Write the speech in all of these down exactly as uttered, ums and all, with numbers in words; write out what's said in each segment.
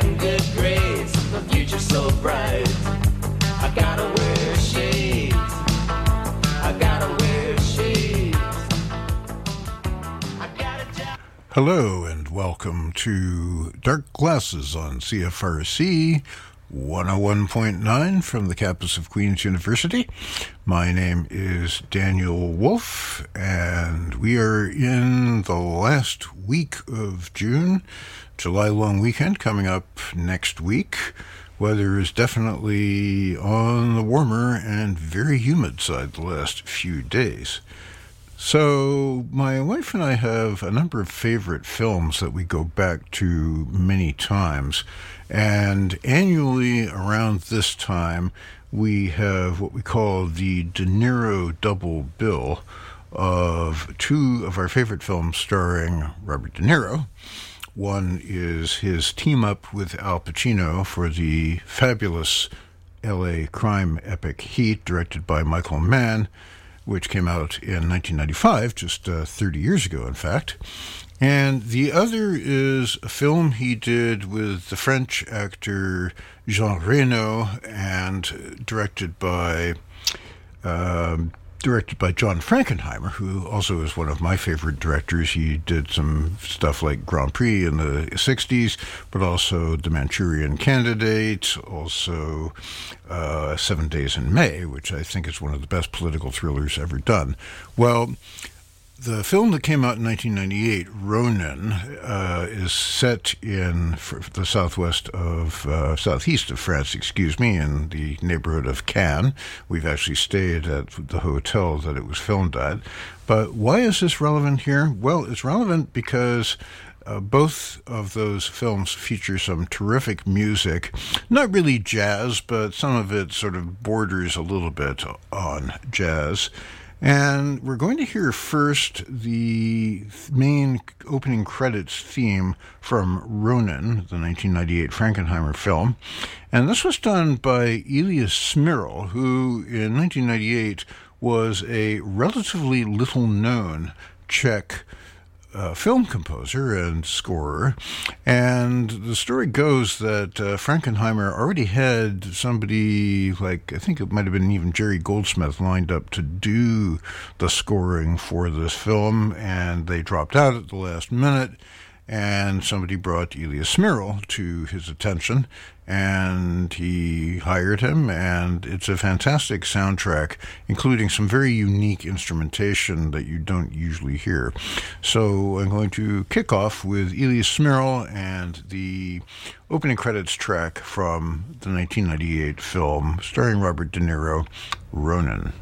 getting good grades, the future's so bright. I gotta wear shades. I gotta wear shades. I got a job. Hello and welcome to Dark Glasses on C F R C one oh one point nine from the campus of Queen's University. My name is Daniel Wolf, and we are in the last week of June. July long weekend coming up next week. Weather is definitely on the warmer and very humid side the last few days. So my wife and I have a number of favorite films that we go back to many times, and annually around this time we have what we call the De Niro double bill of two of our favorite films starring Robert De Niro. One is his team-up with Al Pacino for the fabulous L A crime epic Heat, directed by Michael Mann, which came out in nineteen ninety-five, just uh, thirty years ago, in fact. And the other is a film he did with the French actor Jean Reno and directed by um, directed by John Frankenheimer, who also is one of my favorite directors. He did some stuff like Grand Prix in the sixties, but also The Manchurian Candidate, also uh, Seven Days in May, which I think is one of the best political thrillers ever done. Well, the film that came out in nineteen ninety-eight, Ronin, uh, is set in the southwest of, uh, southeast of France, excuse me, in the neighborhood of Cannes. We've actually stayed at the hotel that it was filmed at. But why is this relevant here? Well, it's relevant because Uh, both of those films feature some terrific music. Not really jazz, but some of it sort of borders a little bit on jazz. And we're going to hear first the main opening credits theme from Ronin, the nineteen ninety-eight Frankenheimer film. And this was done by Elias Smyrl, who in nineteen ninety-eight was a relatively little-known Czech Uh, film composer and scorer, and the story goes that uh, Frankenheimer already had somebody like, I think it might have been even Jerry Goldsmith, lined up to do the scoring for this film, and they dropped out at the last minute, and somebody brought Elias Smyrl to his attention, and he hired him, and it's a fantastic soundtrack, including some very unique instrumentation that you don't usually hear. So I'm going to kick off with Elias Smyrl and the opening credits track from the nineteen ninety-eight film starring Robert De Niro, Ronin.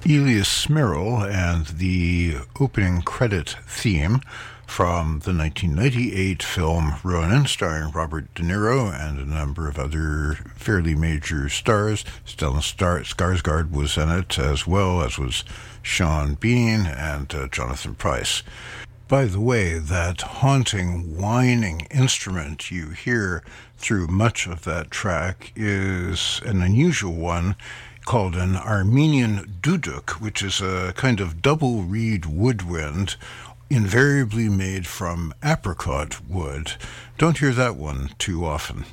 Elias Smyrl and the opening credit theme from the nineteen ninety-eight film Ronin, starring Robert De Niro and a number of other fairly major stars. Stellan Star- Skarsgård was in it, as well as was Sean Bean and uh, Jonathan Pryce. By the way, that haunting, whining instrument you hear through much of that track is an unusual one called an Armenian duduk, which is a kind of double reed woodwind invariably made from apricot wood. Don't hear that one too often.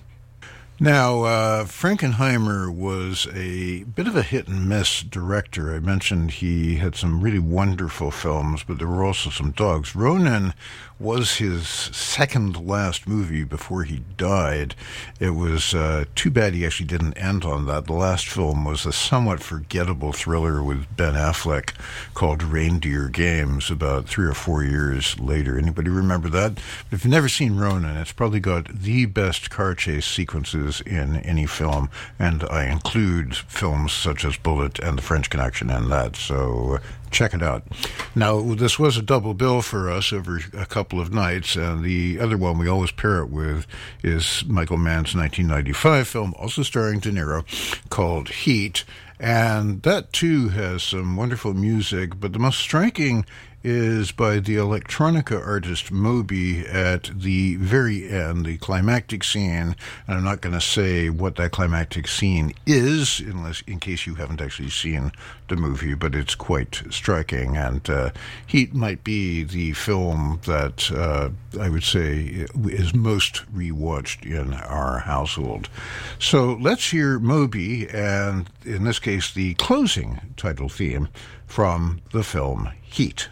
Now, uh, Frankenheimer was a bit of a hit-and-miss director. I mentioned he had some really wonderful films, but there were also some dogs. Ronin was his second-last movie before he died. It was uh, too bad he actually didn't end on that. The last film was a somewhat forgettable thriller with Ben Affleck called Reindeer Games about three or four years later. Anybody remember that? If you've never seen Ronin, it's probably got the best car chase sequences in any film, and I include films such as Bullet and The French Connection in that, so check it out. Now, this was a double bill for us over a couple of nights, and the other one we always pair it with is Michael Mann's nineteen ninety-five film, also starring De Niro, called Heat, and that too has some wonderful music, but the most striking is by the electronica artist Moby at the very end, the climactic scene. And I'm not going to say what that climactic scene is, unless in case you haven't actually seen the movie, but it's quite striking. And uh, Heat might be the film that uh, I would say is most rewatched in our household. So let's hear Moby, and in this case, the closing title theme from the film Heat.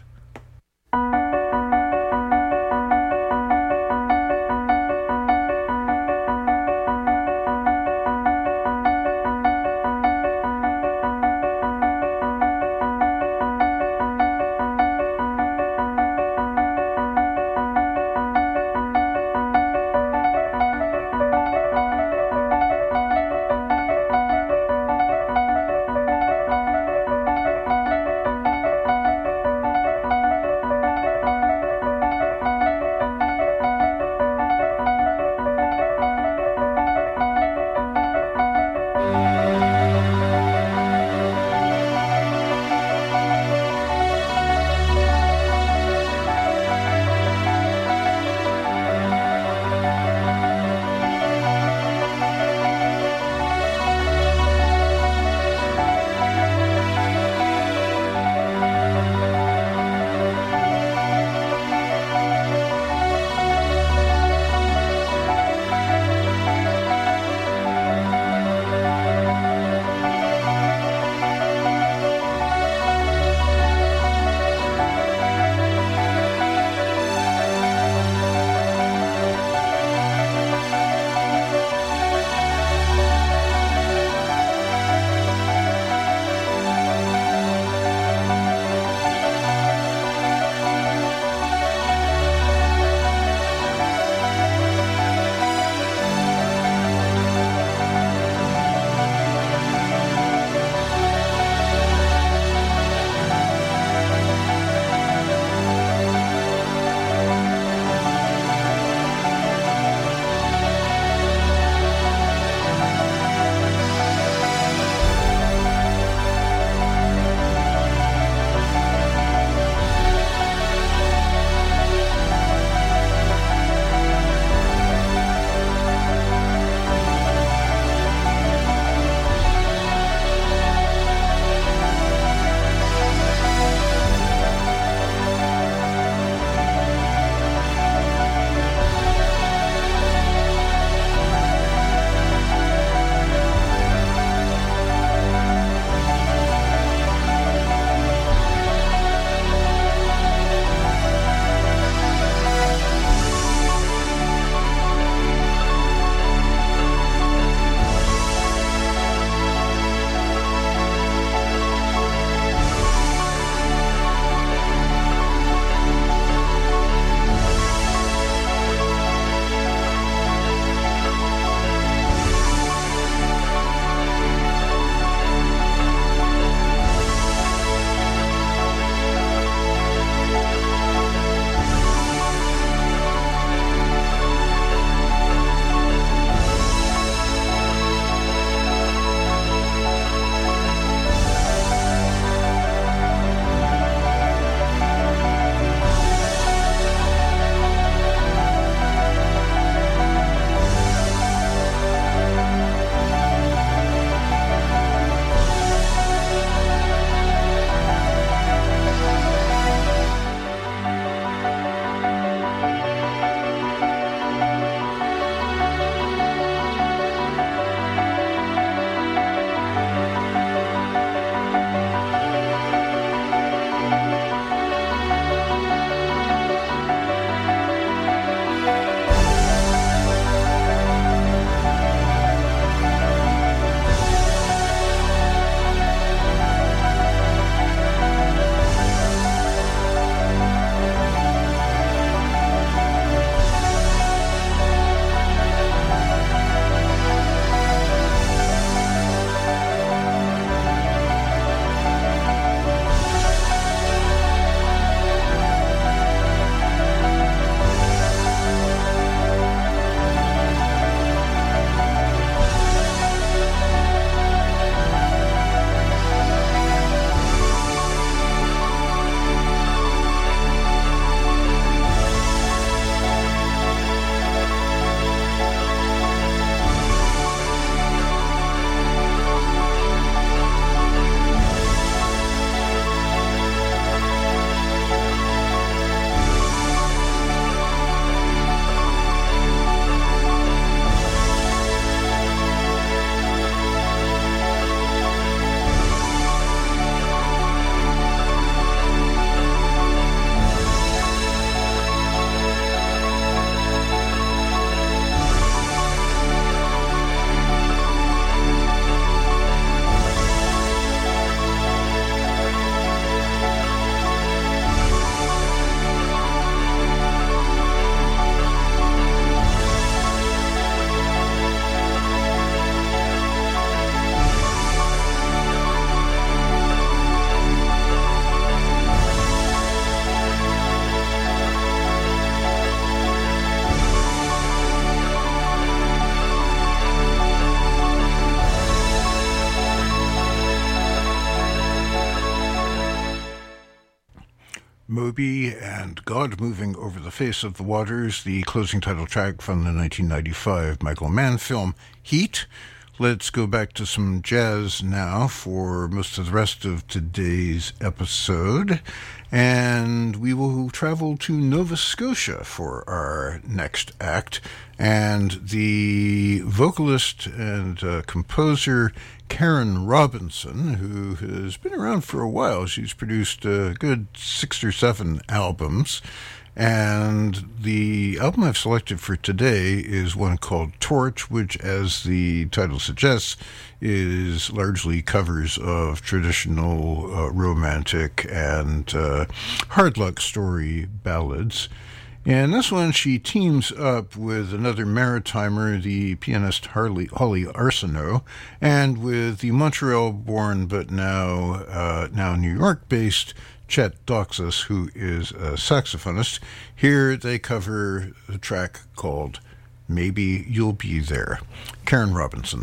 Moby and God Moving Over the Face of the Waters, the closing title track from the nineteen ninety-five Michael Mann film Heat. Let's go back to some jazz now for most of the rest of today's episode. And we will travel to Nova Scotia for our next act. And the vocalist and uh, composer Karen Robinson, who has been around for a while. She's produced a good six or seven albums. And the album I've selected for today is one called Torch, which, as the title suggests, is largely covers of traditional uh, romantic and uh, hard luck story ballads. And this one, she teams up with another Maritimer, the pianist Harley, Holly Arsenault, and with the Montreal-born but now uh, now New York-based Chet Doxas, who is a saxophonist. Here they cover a track called Maybe You'll Be There. Karen Robinson.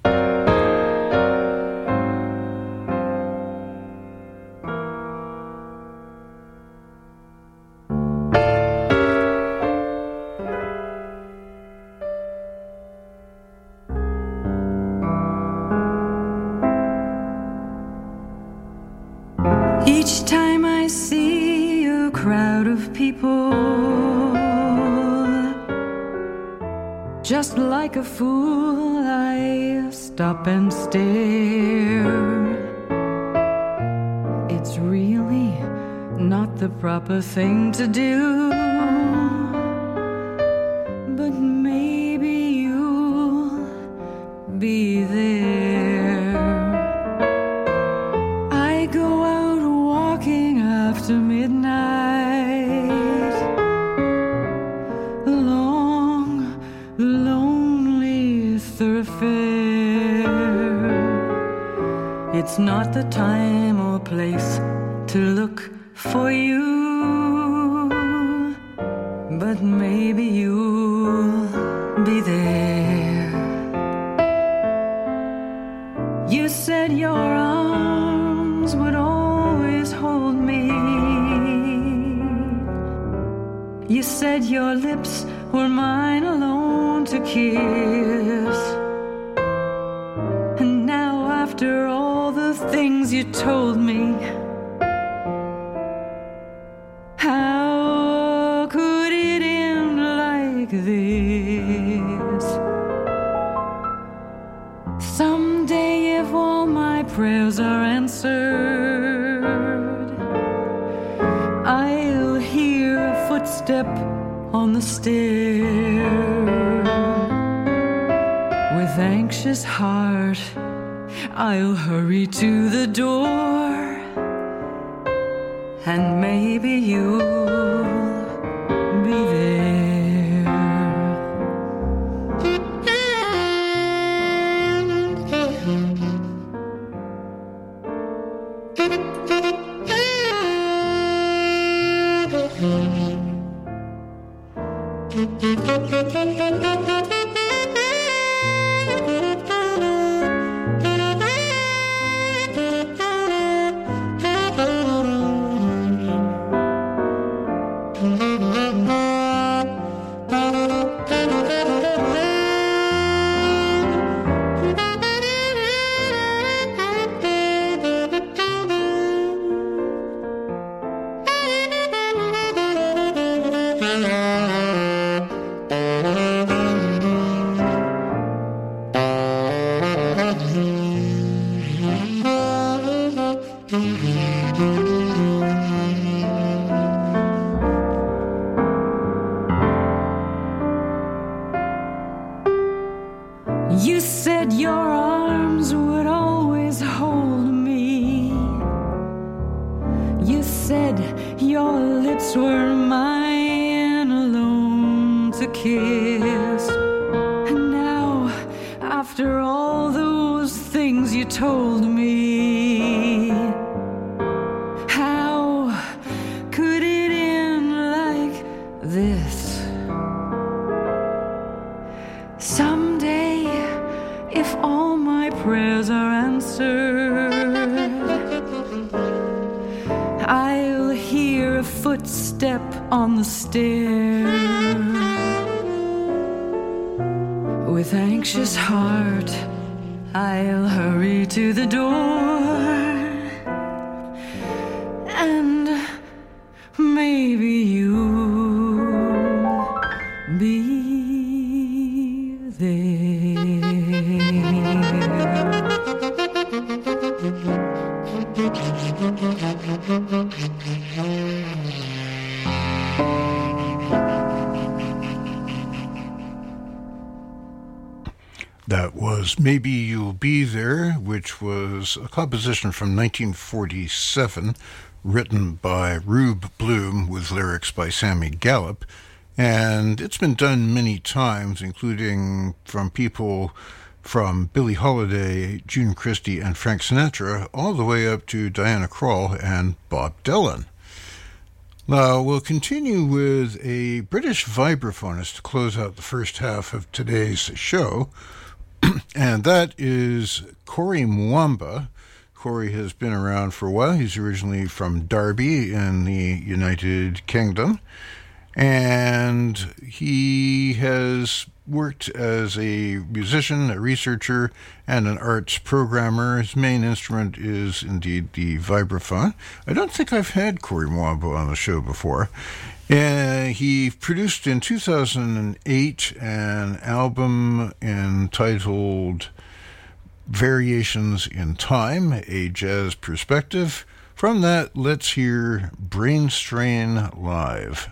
Each time I see a crowd of people, just like a fool, I stop and stare. It's really not the proper thing to do, but maybe you'll be there. I go out walking after midnight, a long, lonely thoroughfare. It's not the time or place to look for you, but maybe you'll be there. You said your arms would always hold me. You said your lips were mine alone to kiss. And now after all the things you told me, how could it end like this? Someday if all my prayers are answered, I'll hear a footstep on the stair. With anxious heart, I'll hurry to the door, and maybe you'll be there. You said your arms would always hold me. You said your lips were mine alone to kiss. And now, after all those things you told me, how could it end like this? Someday, if all my prayers are answered, I'll hear a step on the stair. With anxious heart, I'll hurry to the door, and maybe you'll be there. That was Maybe You'll Be There, which was a composition from nineteen forty-seven, written by Rube Bloom with lyrics by Sammy Gallup. And it's been done many times, including from people from Billie Holiday, June Christy, and Frank Sinatra, all the way up to Diana Krall and Bob Dylan. Now, we'll continue with a British vibraphonist to close out the first half of today's show, and that is Cory Mwamba. Cory has been around for a while. He's originally from Derby in the United Kingdom, and he has worked as a musician, a researcher, and an arts programmer. His main instrument is indeed the vibraphone. I don't think I've had Cory Mwamba on the show before. Uh, he produced in two thousand eight an album entitled Variations in Time, a Jazz Perspective. From that, let's hear Brain Strain Live.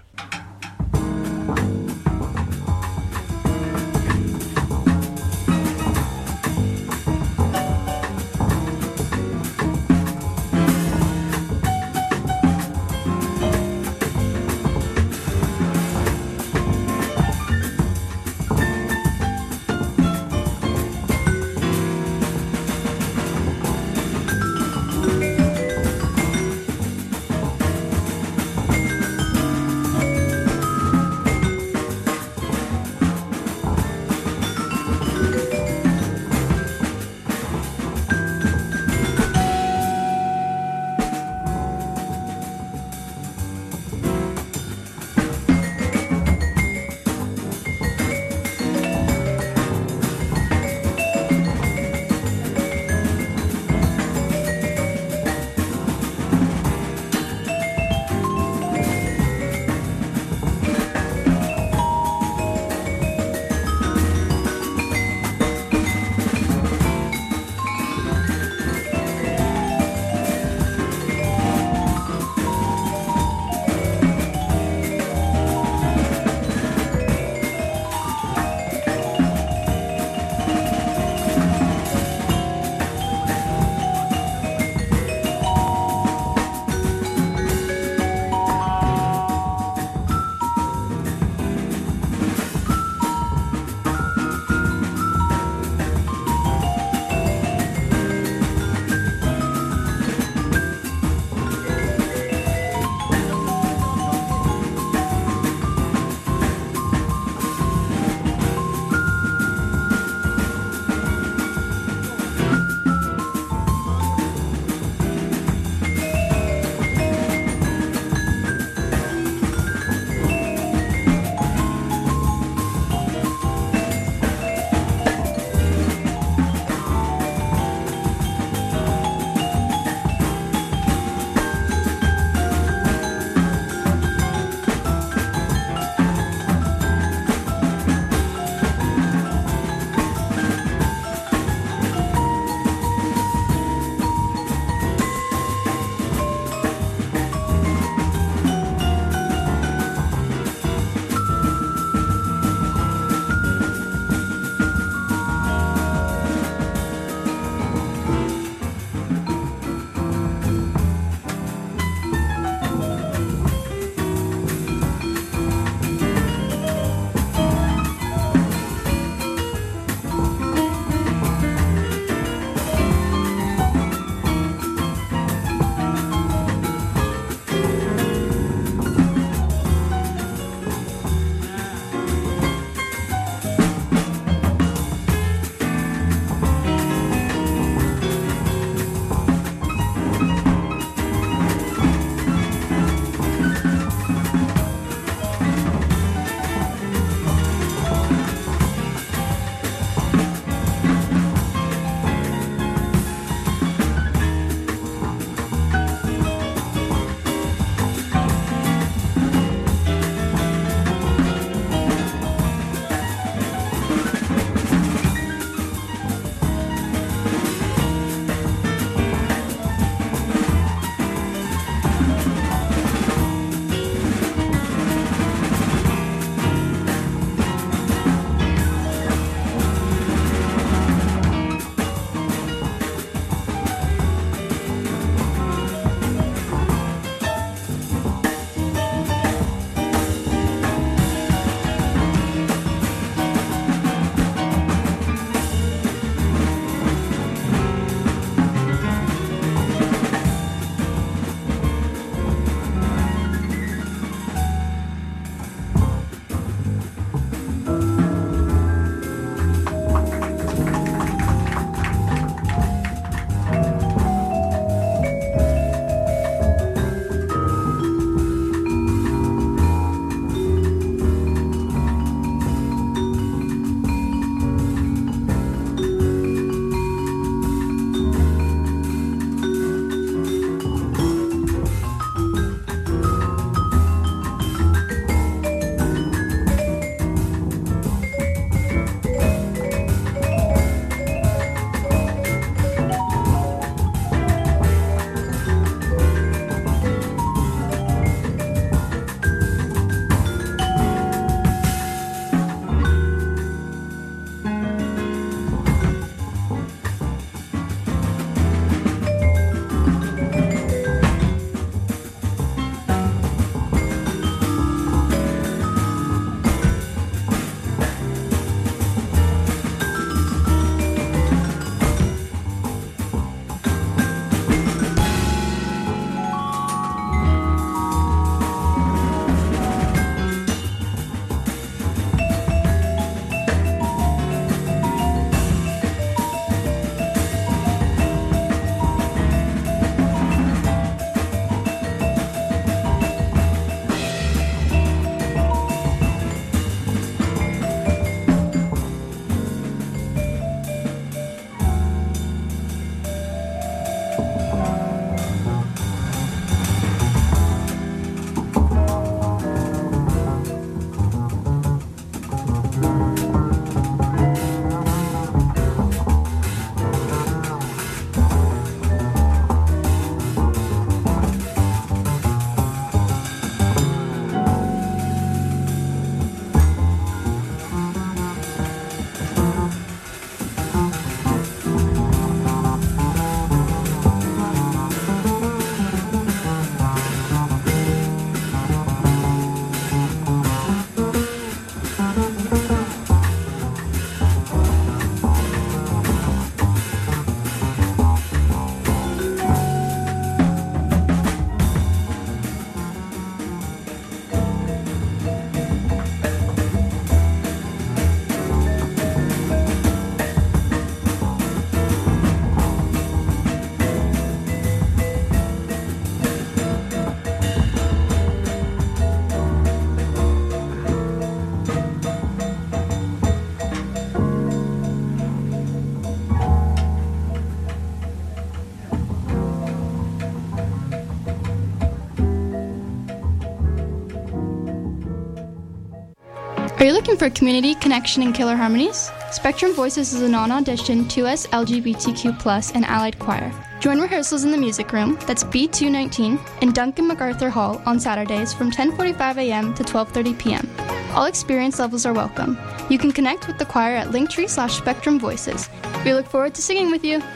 Are you looking for community, connection, and killer harmonies? Spectrum Voices is a non-audition two S L G B T Q plus and allied choir. Join rehearsals in the music room, that's B two nineteen, in Duncan MacArthur Hall on Saturdays from ten forty-five a.m. to twelve thirty p.m. All experience levels are welcome. You can connect with the choir at linktree slash Spectrum Voices. We look forward to singing with you.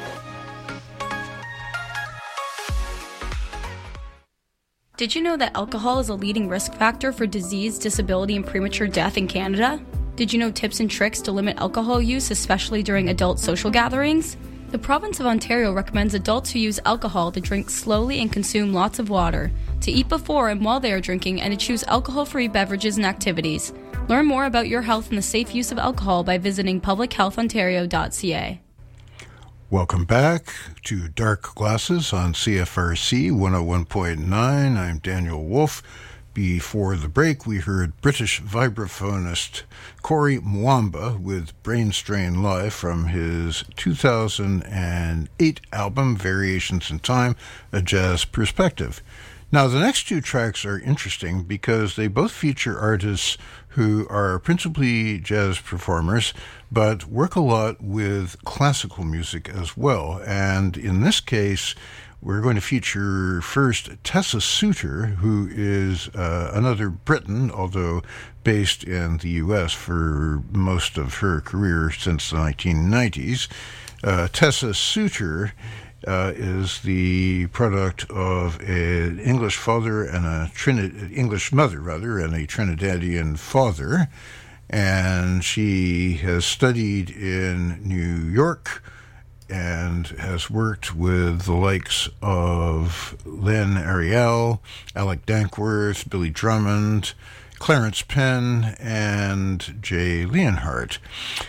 Did you know that alcohol is a leading risk factor for disease, disability, and premature death in Canada? Did you know tips and tricks to limit alcohol use, especially during adult social gatherings? The province of Ontario recommends adults who use alcohol to drink slowly and consume lots of water, to eat before and while they are drinking, and to choose alcohol-free beverages and activities. Learn more about your health and the safe use of alcohol by visiting public health ontario dot c a. Welcome back to Dark Glasses on C F R C one oh one point nine. I'm Daniel Wolf. Before the break, we heard British vibraphonist Corey Mwamba with Brain Strain Live from his two thousand eight album, Variations in Time, A Jazz Perspective. Now, the next two tracks are interesting because they both feature artists who are principally jazz performers, but work a lot with classical music as well. And in this case, we're going to feature first Tessa Suter, who is uh, another Briton, although based in the U S for most of her career since the nineteen nineties. Uh, Tessa Suter Uh, is the product of an English father and a Trini- English mother, rather, and a Trinidadian father, and she has studied in New York and has worked with the likes of Len Ariel, Alec Dankworth, Billy Drummond, Clarence Penn, and Jay Leonhardt.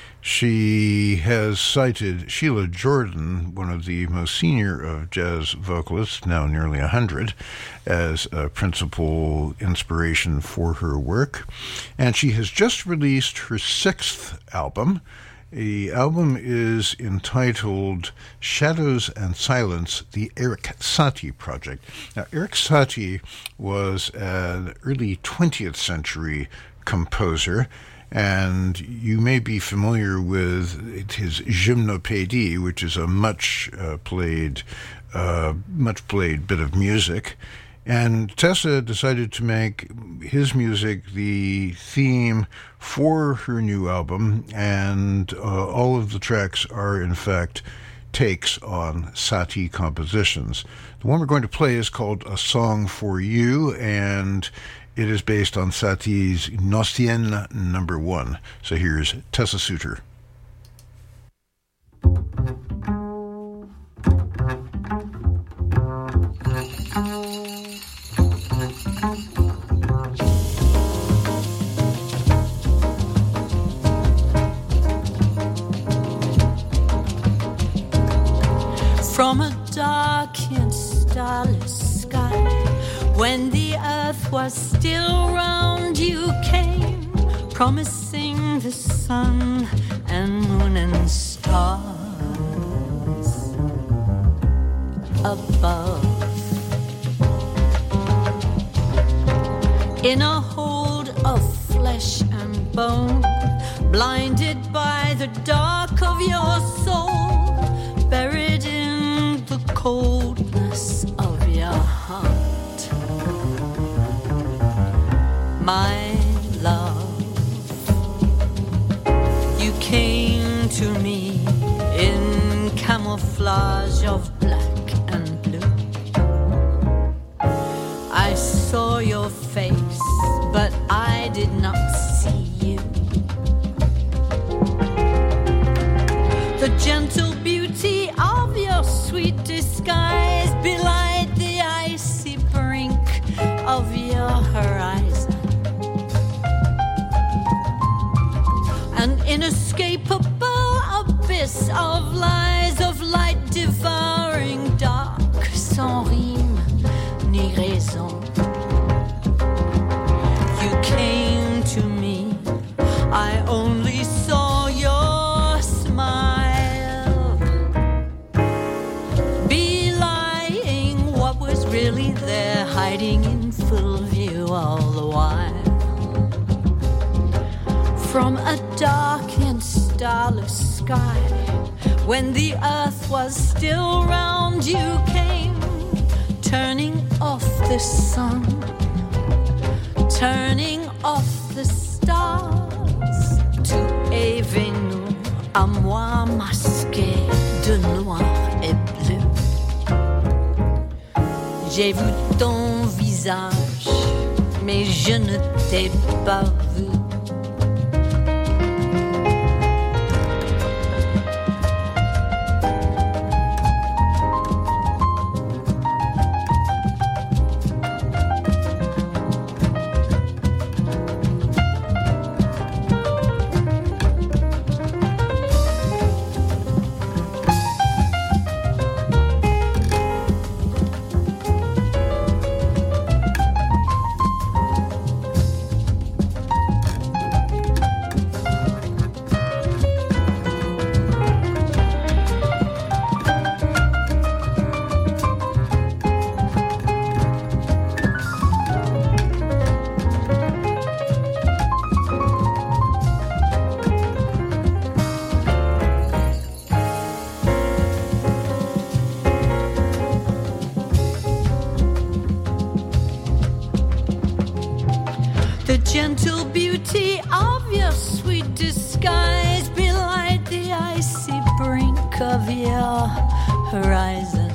She has cited Sheila Jordan, one of the most senior of jazz vocalists, now nearly one hundred, as a principal inspiration for her work. And she has just released her sixth album. The album is entitled Shadows and Silence, the Eric Satie Project. Now, Eric Satie was an early twentieth century composer, and you may be familiar with his Gymnopédie, which is a much uh, played, uh, much played bit of music. And Tessa decided to make his music the theme for her new album, and uh, all of the tracks are, in fact, takes on Satie compositions. The one we're going to play is called A Song for You, and it is based on Satie's Gnossienne number one. So here's Tessa Suter. From a dark and starless sky, when the earth was still round, you came, promising the sun and moon and stars above. In a hold of flesh and bone, blinded by the dark of your soul, buried in the coldness of your heart. My love, you came to me in camouflage of black and blue. I saw your face, but I did not see you. The gentle beauty of your sweet disguise belied the icy brink of your horizon. An inescapable abyss of lies, of light devouring dark, sans rime ni raison. You came to me, I only saw your smile, belying what was really there, hiding in full view all the while. starless sky. When the earth was still round, you came, turning off the sun, turning off the stars. Tu es venu à moi masqué de noir et bleu. J'ai vu ton visage, mais je ne t'ai pas vu. Gentle beauty of your sweet disguise belied the icy brink of your horizon.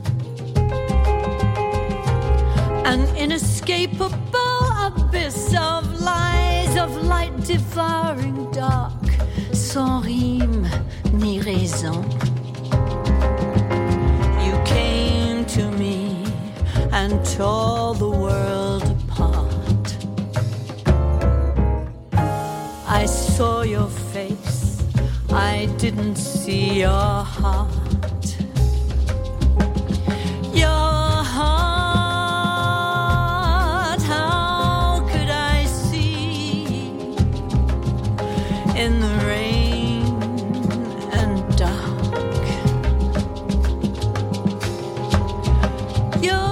An inescapable abyss of lies, of light devouring dark, sans rime ni raison. You came to me and tore the world apart. I saw your face, I didn't see your heart. Your heart, how could I see in the rain and dark? Your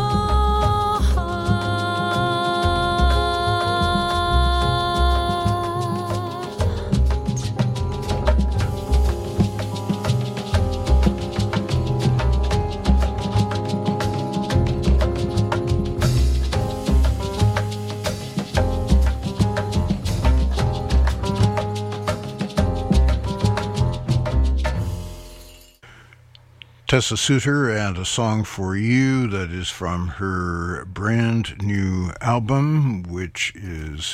Tessa Suter and A Song for You, that is from her brand new album, which is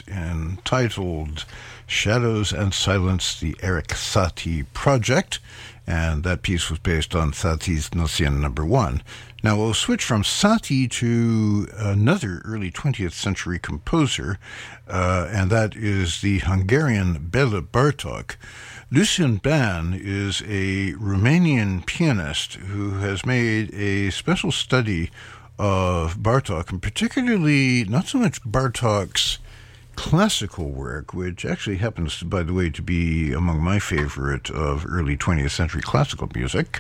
entitled Shadows and Silence, the Eric Satie Project, and that piece was based on Satie's Nocien number one. Now we'll switch from Satie to another early twentieth century composer, uh, and that is the Hungarian Bela Bartok. Lucian Ban is a Romanian pianist who has made a special study of Bartok, and particularly not so much Bartok's classical work, which actually happens, by the way, to be among my favorite of early twentieth century classical music.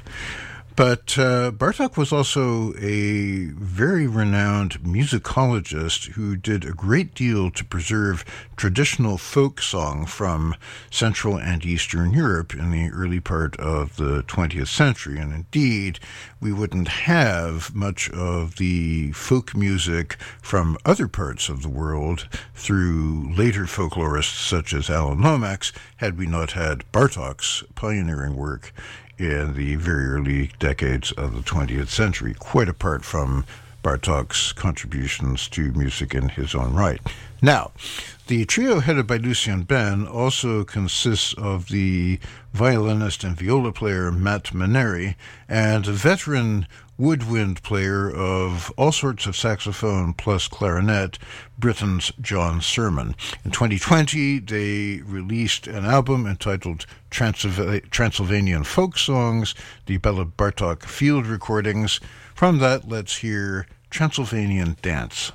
But uh, Bartok was also a very renowned musicologist who did a great deal to preserve traditional folk song from Central and Eastern Europe in the early part of the twentieth century. And indeed, we wouldn't have much of the folk music from other parts of the world through later folklorists such as Alan Lomax had we not had Bartok's pioneering work in the very early decades of the twentieth century, quite apart from Bartok's contributions to music in his own right. Now, the trio headed by Lucian Ban also consists of the violinist and viola player Matt Maneri and a veteran woodwind player of all sorts of saxophone plus clarinet, Britain's John Sermon. In twenty twenty, they released an album entitled Transylv- Transylvanian Folk Songs, the Bela Bartok Field Recordings. From that, let's hear Transylvanian Dance.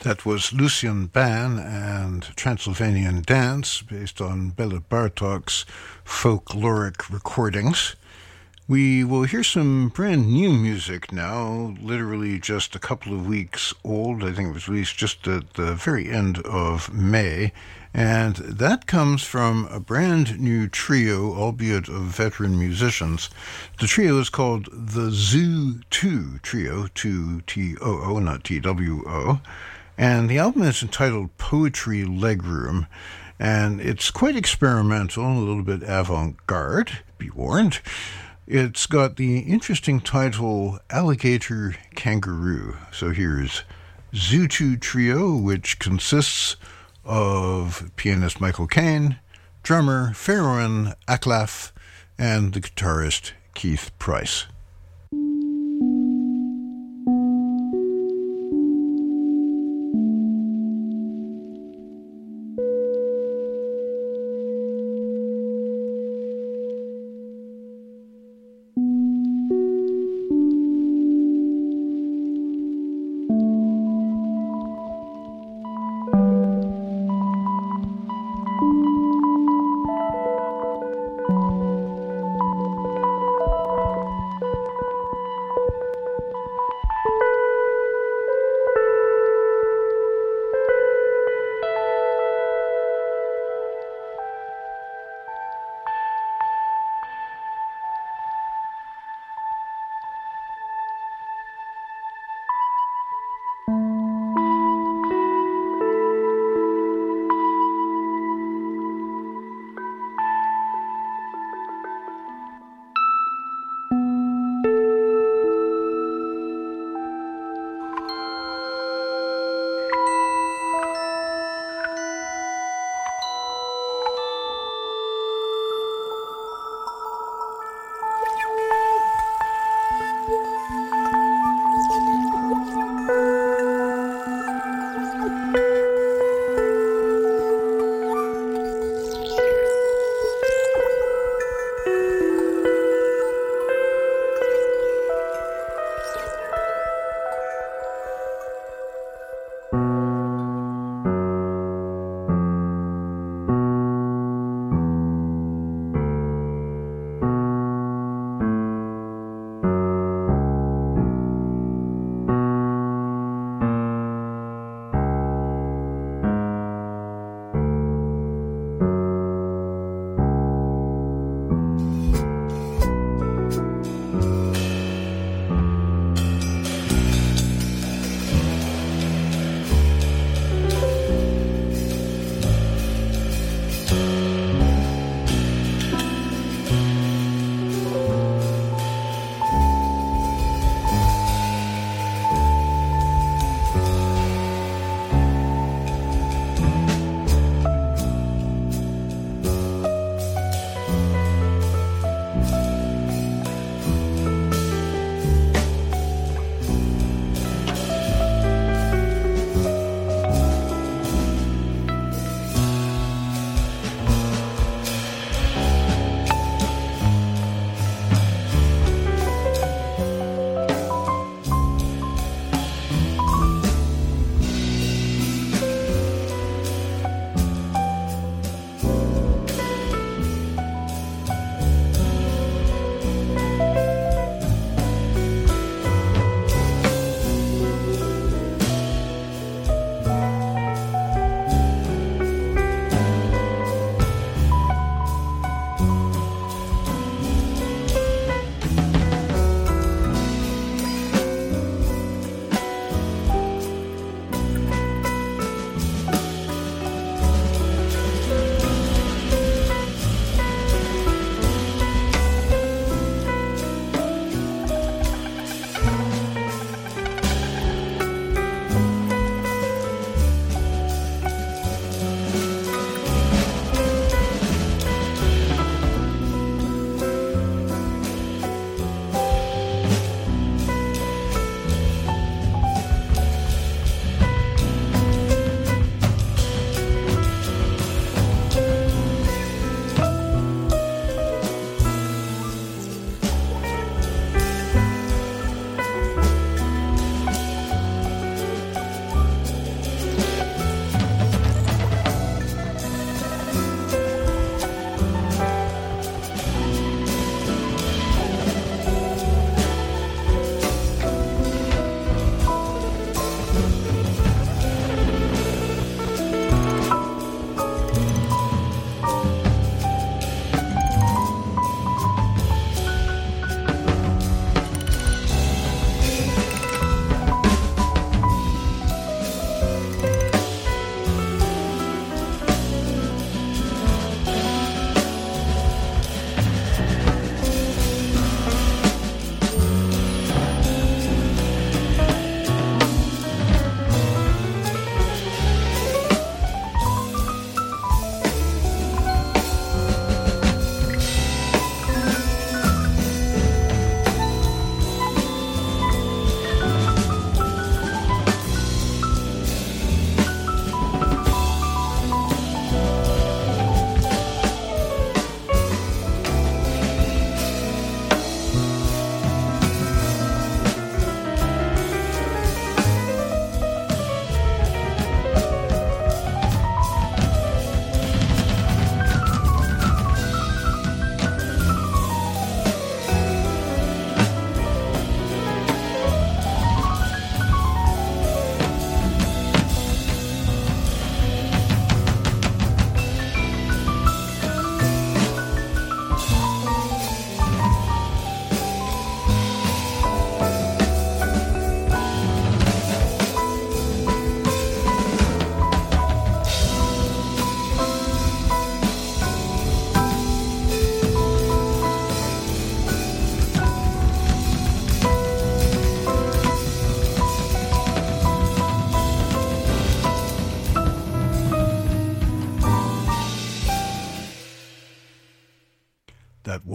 That was Lucian Ban and Transylvanian Dance, based on Bela Bartok's folkloric recordings. We will hear some brand new music now, literally just a couple of weeks old. I think it was released just at the very end of May. And that comes from a brand new trio, albeit of veteran musicians. The trio is called the Zoo two Trio, two T O O, not T W O. And the album is entitled Poetry Legroom, and it's quite experimental, a little bit avant-garde, be warned. It's got the interesting title Alligator Kangaroo. So here's Zoo two Trio, which consists of pianist Michael Caine, drummer Farron Aklaf, and the guitarist Keith Price.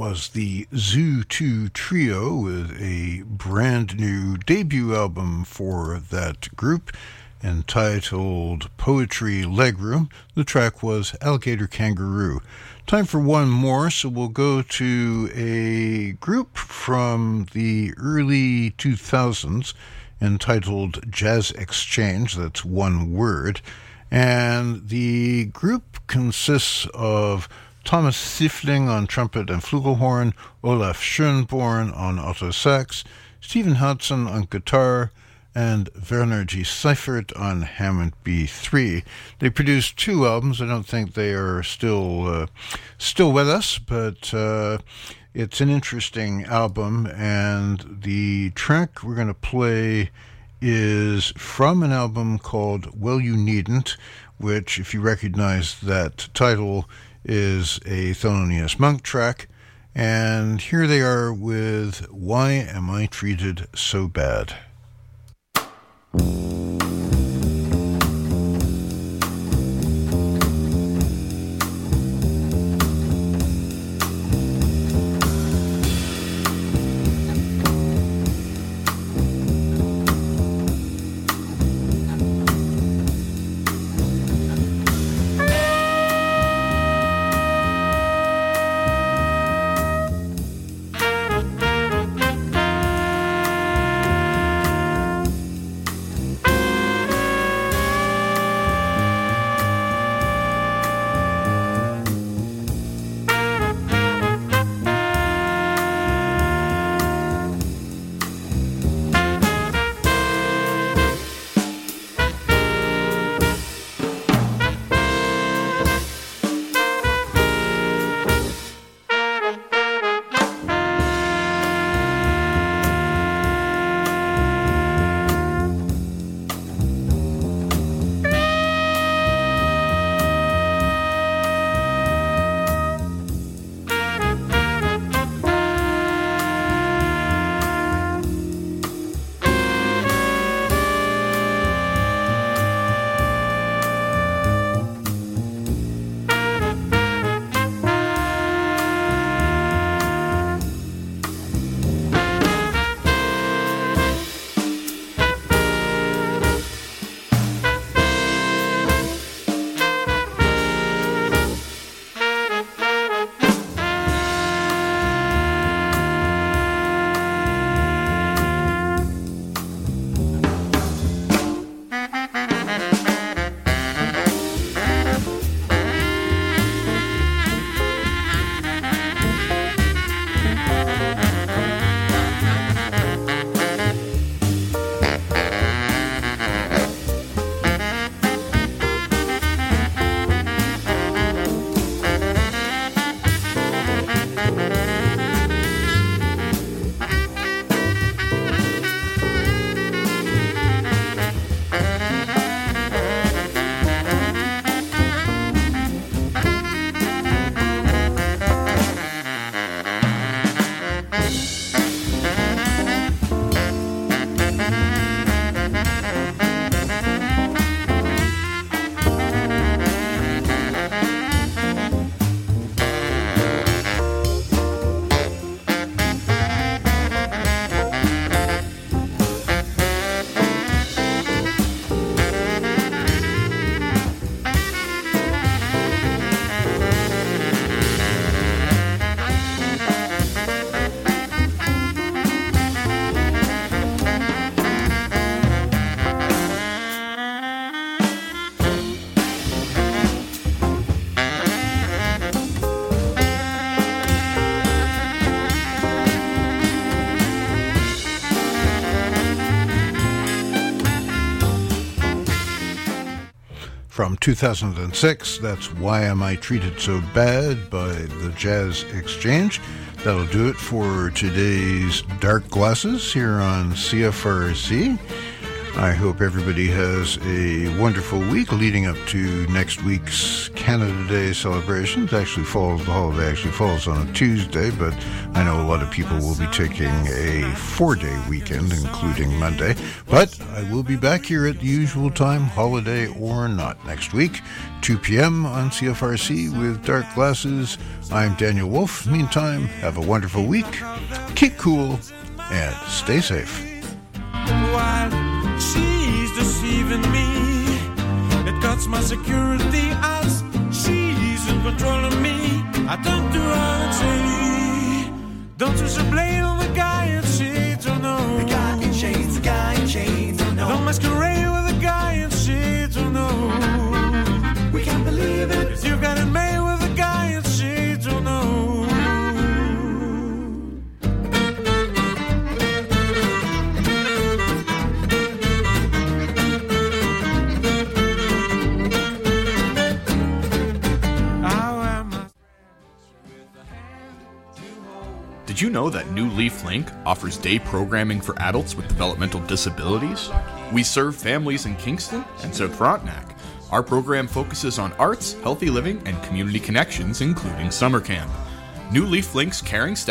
was the Zoo two Trio with a brand new debut album for that group entitled Poetry Legroom. The track was Alligator Kangaroo. Time for one more, so we'll go to a group from the early two thousands entitled Jazz Exchange. That's one word. And the group consists of Thomas Siffling on trumpet and flugelhorn, Olaf Schönborn on alto sax, Stephen Hudson on guitar, and Werner G. Seifert on Hammond B three. They produced two albums. I don't think they are still uh, still with us, but uh, it's an interesting album, and the track we're going to play is from an album called Well You Needn't, which, if you recognize that title, is a Thelonious Monk track. And here they are with Why Am I Treated So Bad? From two thousand six, that's Why Am I Treated So Bad by the Jazz Exchange. That'll do it for today's Dark Glasses here on C F R C. I hope everybody has a wonderful week leading up to next week's Canada Day celebrations. Actually falls, the holiday actually falls on a Tuesday, but I know a lot of people will be taking a four-day weekend, including Monday. But I will be back here at the usual time, holiday or not, next week, two p.m. on C F R C with Dark Glasses. I'm Daniel Wolf. Meantime, have a wonderful week, keep cool, and stay safe. While she's deceiving me, it cuts my security as she's in control of me. I turn to her and say, don't twist your blade on the guy in shades, oh no. The guy in shades, the guy in shades, oh no. Don't masquerade with the guy in shades, oh no. We can't believe it, 'cause you got it made with the guy in shades, oh no. Did you know that New Leaf Link offers day programming for adults with developmental disabilities? We serve families in Kingston and South Frontenac. Our program focuses on arts, healthy living, and community connections, including summer camp. New Leaf Link's caring staff